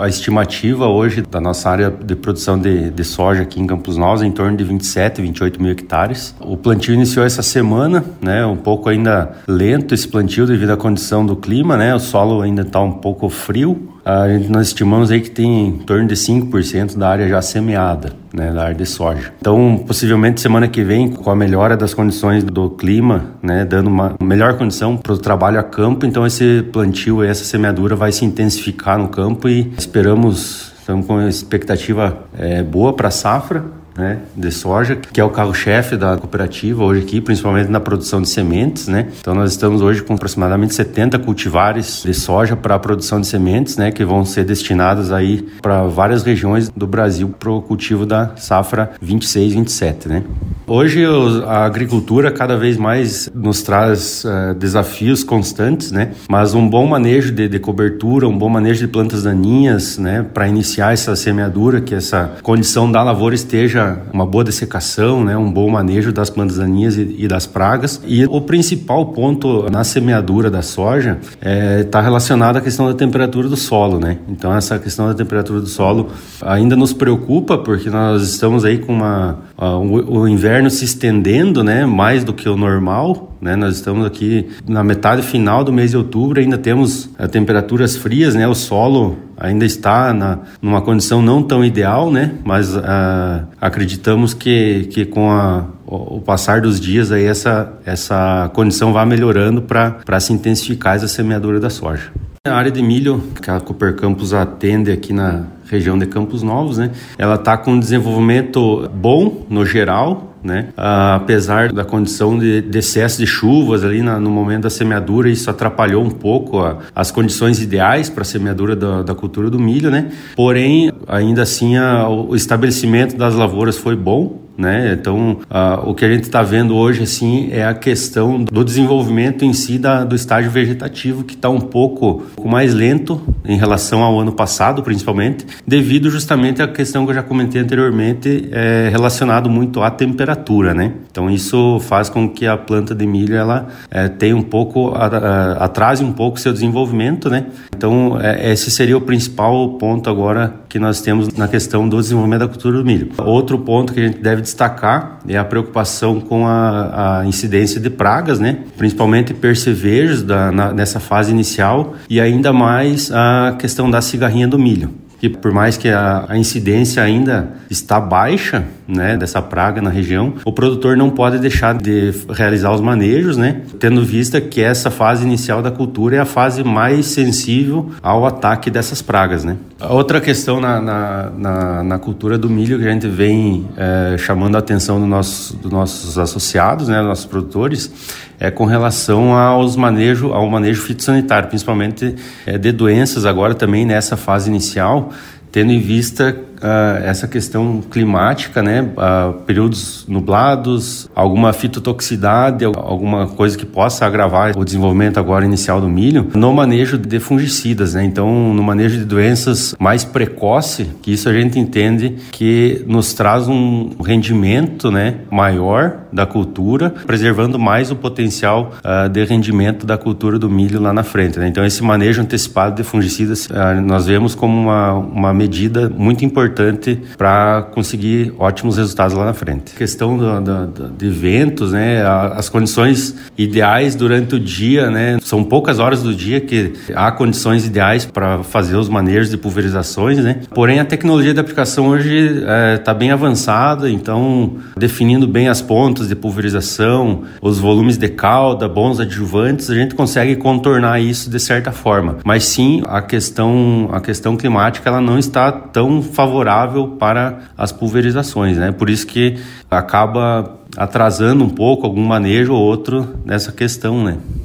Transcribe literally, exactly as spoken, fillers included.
a estimativa hoje da nossa área de produção de, de soja aqui em Campos Novos é em torno de vinte e sete, vinte e oito mil hectares. O plantio iniciou essa semana, né? Um pouco ainda lento esse plantio devido à condição do clima, né? O solo ainda está um pouco frio. A gente, nós estimamos aí que tem em torno de cinco por cento da área já semeada, né, da área de soja. Então, possivelmente semana que vem, com a melhora das condições do clima, né, dando uma melhor condição para o trabalho a campo, então esse plantio e essa semeadura vai se intensificar no campo e esperamos, estamos com uma expectativa é, boa para a safra, né, de soja, que é o carro-chefe da cooperativa hoje aqui, principalmente na produção de sementes, né? Então nós estamos hoje com aproximadamente setenta cultivares de soja para a produção de sementes, né, que vão ser destinadas aí para várias regiões do Brasil para o cultivo da safra vinte e seis, vinte e sete, né? Hoje a agricultura cada vez mais nos traz uh, desafios constantes, né? Mas um bom manejo de, de cobertura, um bom manejo de plantas daninhas, né, para iniciar essa semeadura, que essa condição da lavoura esteja uma boa dessecação, né, um bom manejo das plantas daninhas e, e das pragas. E o principal ponto na semeadura da soja está é, relacionado à questão da temperatura do solo, né? Então essa questão da temperatura do solo ainda nos preocupa, porque nós estamos aí com uma, uh, o, o inverno se estendendo, né, mais do que o normal, né? Nós estamos aqui na metade final do mês de outubro, ainda temos uh, temperaturas frias, né? O solo ainda está na, numa condição não tão ideal, né? Mas uh, acreditamos que, que com a, o, o passar dos dias aí essa, essa condição vai melhorando para se intensificar essa semeadura da soja. A área de milho que a Cooper Campos atende aqui na região de Campos Novos, né? Ela está com um desenvolvimento bom no geral, né? Ah, apesar da condição de, de excesso de chuvas ali na, no momento da semeadura, isso atrapalhou um pouco a, as condições ideais para a semeadura da, da cultura do milho, né? Porém, ainda assim, a, o estabelecimento das lavouras foi bom, né? Então, ah, o que a gente está vendo hoje assim é a questão do desenvolvimento em si da, do estágio vegetativo, que está um pouco mais lento em relação ao ano passado, principalmente, devido justamente à questão que eu já comentei anteriormente, é, relacionado muito à temperatura, né? Então, isso faz com que a planta de milho ela é, tenha um pouco, a, a, atrase um pouco seu desenvolvimento, né? Então, é, esse seria o principal ponto agora que nós temos na questão do desenvolvimento da cultura do milho. Outro ponto que a gente deve destacar é a preocupação com a, a incidência de pragas, né? Principalmente percevejos da, na, nessa fase inicial, e ainda mais a questão da cigarrinha do milho. Que por mais que a, a incidência ainda está baixa, né, dessa praga na região, o produtor não pode deixar de realizar os manejos, né, tendo vista que essa fase inicial da cultura é a fase mais sensível ao ataque dessas pragas, né. A outra questão na, na, na, na cultura do milho que a gente vem é, chamando a atenção do nosso, dos nossos associados, né, dos nossos produtores, é com relação aos manejo, ao manejo fitossanitário, principalmente é, de doenças agora também nessa fase inicial, tendo em vista uh, essa questão climática, né, uh, períodos nublados, alguma fitotoxicidade, alguma coisa que possa agravar o desenvolvimento agora inicial do milho, no manejo de fungicidas, né, então no manejo de doenças mais precoce, que isso a gente entende que nos traz um rendimento, né, maior da cultura, preservando mais o potencial uh, de rendimento da cultura do milho lá na frente, né? Então esse manejo antecipado de fungicidas uh, nós vemos como uma, uma medida muito importante para conseguir ótimos resultados lá na frente. A questão do, do, do, de ventos, né, as condições ideais durante o dia, né, são poucas horas do dia que há condições ideais para fazer os manejos de pulverizações, né? Porém a tecnologia de aplicação hoje está é, bem avançada, então definindo bem as pontas de pulverização, os volumes de calda, bons adjuvantes, a gente consegue contornar isso de certa forma. Mas sim, a questão, a questão climática ela não está tão favorável para as pulverizações, né? Por isso que acaba atrasando um pouco algum manejo ou outro nessa questão, né?